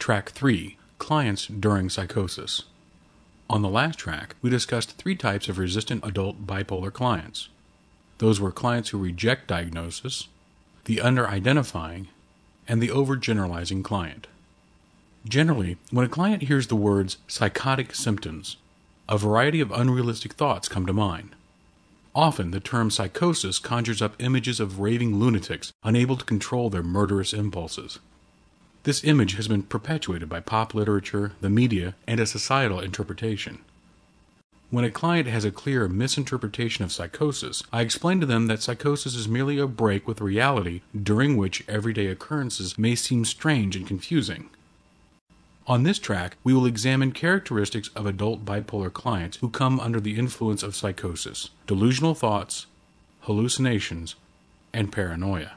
Track 3. Clients during psychosis. On the last track, we discussed 3 types of resistant adult bipolar clients. Those were clients who reject diagnosis, the under-identifying, and the overgeneralizing client. Generally, when a client hears the words psychotic symptoms, a variety of unrealistic thoughts come to mind. Often, the term psychosis conjures up images of raving lunatics unable to control their murderous impulses. This image has been perpetuated by pop literature, the media, and a societal interpretation. When a client has a clear misinterpretation of psychosis, I explain to them that psychosis is merely a break with reality during which everyday occurrences may seem strange and confusing. On this track, we will examine characteristics of adult bipolar clients who come under the influence of psychosis, delusional thoughts, hallucinations, and paranoia.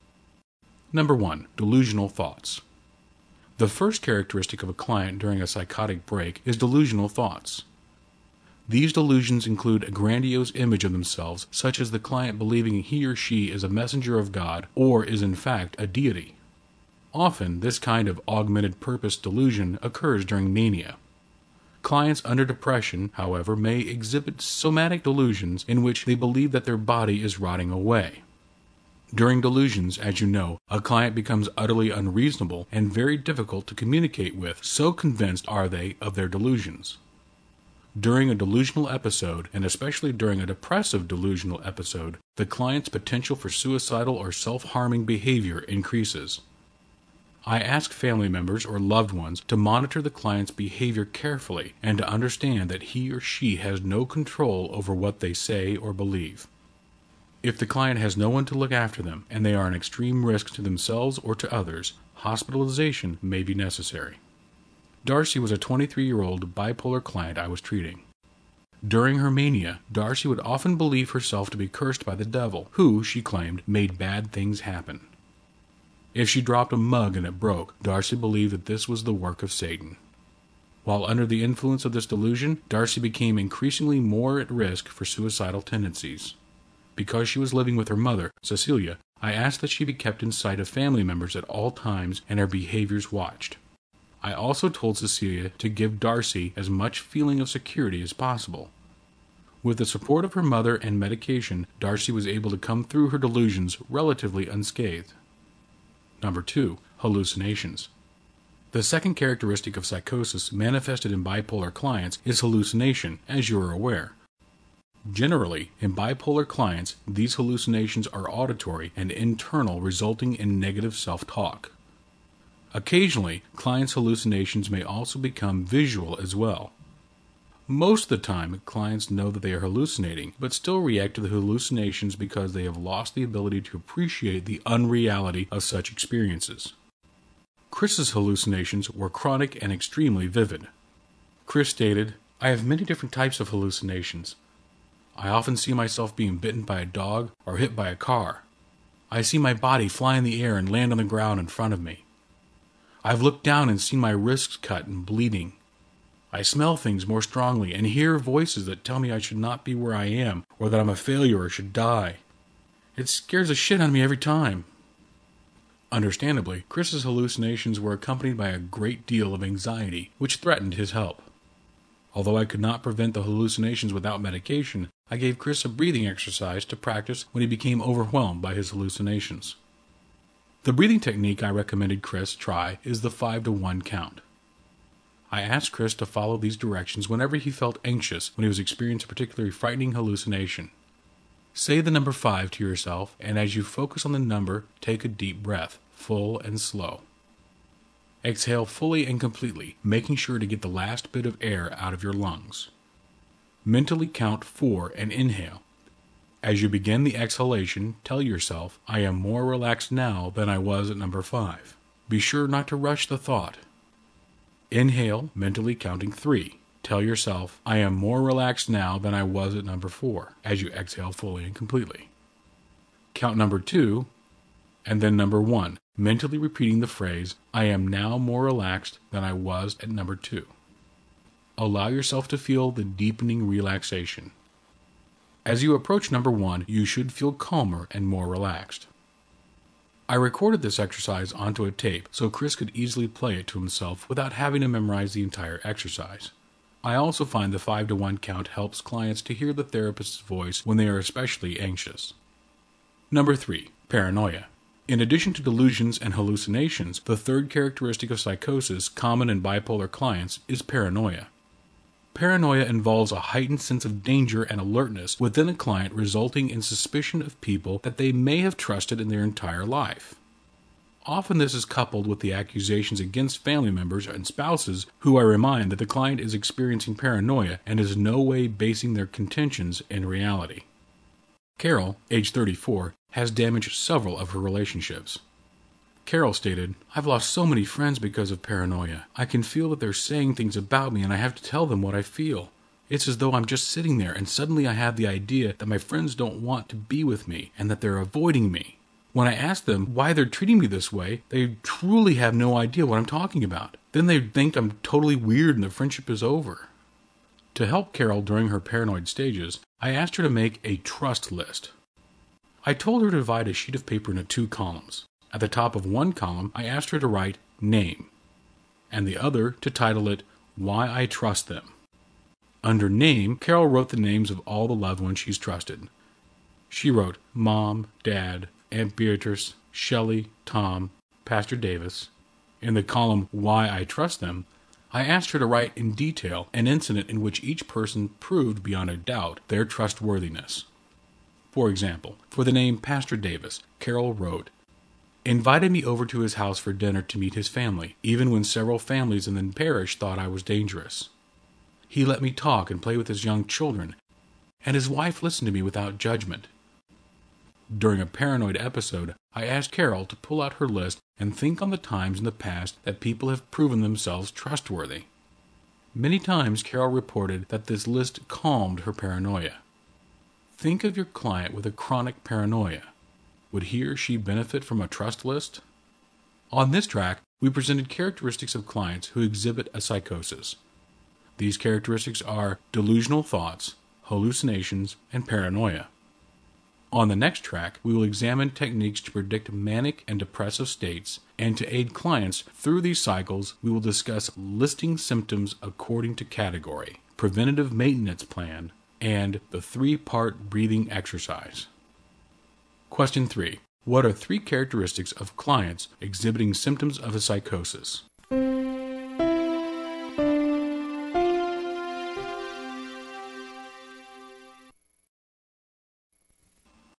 Number 1. Delusional thoughts. The first characteristic of a client during a psychotic break is delusional thoughts. These delusions include a grandiose image of themselves, such as the client believing he or she is a messenger of God or is in fact a deity. Often, this kind of augmented purpose delusion occurs during mania. Clients under depression, however, may exhibit somatic delusions in which they believe that their body is rotting away. During delusions, as you know, a client becomes utterly unreasonable and very difficult to communicate with, so convinced are they of their delusions. During a delusional episode, and especially during a depressive delusional episode, the client's potential for suicidal or self-harming behavior increases. I ask family members or loved ones to monitor the client's behavior carefully and to understand that he or she has no control over what they say or believe. If the client has no one to look after them and they are an extreme risk to themselves or to others, hospitalization may be necessary. Darcy was a 23-year-old bipolar client I was treating. During her mania, Darcy would often believe herself to be cursed by the devil, who, she claimed, made bad things happen. If she dropped a mug and it broke, Darcy believed that this was the work of Satan. While under the influence of this delusion, Darcy became increasingly more at risk for suicidal tendencies. Because she was living with her mother, Cecilia, I asked that she be kept in sight of family members at all times and her behaviors watched. I also told Cecilia to give Darcy as much feeling of security as possible. With the support of her mother and medication, Darcy was able to come through her delusions relatively unscathed. Number 2. Hallucinations. The second characteristic of psychosis manifested in bipolar clients is hallucination, as you are aware. Generally, in bipolar clients, these hallucinations are auditory and internal, resulting in negative self-talk. Occasionally, clients' hallucinations may also become visual as well. Most of the time, clients know that they are hallucinating, but still react to the hallucinations because they have lost the ability to appreciate the unreality of such experiences. Chris's hallucinations were chronic and extremely vivid. Chris stated, "I have many different types of hallucinations. I often see myself being bitten by a dog or hit by a car. I see my body fly in the air and land on the ground in front of me. I've looked down and seen my wrists cut and bleeding. I smell things more strongly and hear voices that tell me I should not be where I am or that I'm a failure or should die. It scares the shit out of me every time." Understandably, Chris's hallucinations were accompanied by a great deal of anxiety, which threatened his health. Although I could not prevent the hallucinations without medication, I gave Chris a breathing exercise to practice when he became overwhelmed by his hallucinations. The breathing technique I recommended Chris try is the 5-to-1 count. I asked Chris to follow these directions whenever he felt anxious when he was experiencing a particularly frightening hallucination. Say the number 5 to yourself, and as you focus on the number, take a deep breath, full and slow. Exhale fully and completely, making sure to get the last bit of air out of your lungs. Mentally count 4 and inhale. As you begin the exhalation, tell yourself, "I am more relaxed now than I was at number 5. Be sure not to rush the thought. Inhale, mentally counting 3. Tell yourself, "I am more relaxed now than I was at number 4, as you exhale fully and completely. Count number 2, and then number 1, mentally repeating the phrase, "I am now more relaxed than I was at number 2. Allow yourself to feel the deepening relaxation. As you approach number 1, you should feel calmer and more relaxed. I recorded this exercise onto a tape so Chris could easily play it to himself without having to memorize the entire exercise. I also find the 5-to-1 count helps clients to hear the therapist's voice when they are especially anxious. Number 3. Paranoia. In addition to delusions and hallucinations, the third characteristic of psychosis common in bipolar clients is paranoia. Paranoia involves a heightened sense of danger and alertness within a client, resulting in suspicion of people that they may have trusted in their entire life. Often this is coupled with the accusations against family members and spouses who I remind that the client is experiencing paranoia and is no way basing their contentions in reality. Carol, age 34, has damaged several of her relationships. Carol stated, "I've lost so many friends because of paranoia. I can feel that they're saying things about me and I have to tell them what I feel. It's as though I'm just sitting there and suddenly I have the idea that my friends don't want to be with me and that they're avoiding me. When I ask them why they're treating me this way, they truly have no idea what I'm talking about. Then they think I'm totally weird and the friendship is over." To help Carol during her paranoid stages, I asked her to make a trust list. I told her to divide a sheet of paper into 2 columns. At the top of one column, I asked her to write name, and the other to title it Why I Trust Them. Under name, Carol wrote the names of all the loved ones she's trusted. She wrote Mom, Dad, Aunt Beatrice, Shelley, Tom, Pastor Davis. In the column Why I Trust Them, I asked her to write in detail an incident in which each person proved beyond a doubt their trustworthiness. For example, for the name Pastor Davis, Carol wrote, "Invited me over to his house for dinner to meet his family, even when several families in the parish thought I was dangerous. He let me talk and play with his young children, and his wife listened to me without judgment." During a paranoid episode, I asked Carol to pull out her list and think on the times in the past that people have proven themselves trustworthy. Many times Carol reported that this list calmed her paranoia. Think of your client with a chronic paranoia. Would he or she benefit from a trust list? On this track, we presented characteristics of clients who exhibit a psychosis. These characteristics are delusional thoughts, hallucinations, and paranoia. On the next track, we will examine techniques to predict manic and depressive states, and to aid clients through these cycles, we will discuss listing symptoms according to category, preventative maintenance plan, and the 3-part breathing exercise. Question 3. What are 3 characteristics of clients exhibiting symptoms of a psychosis?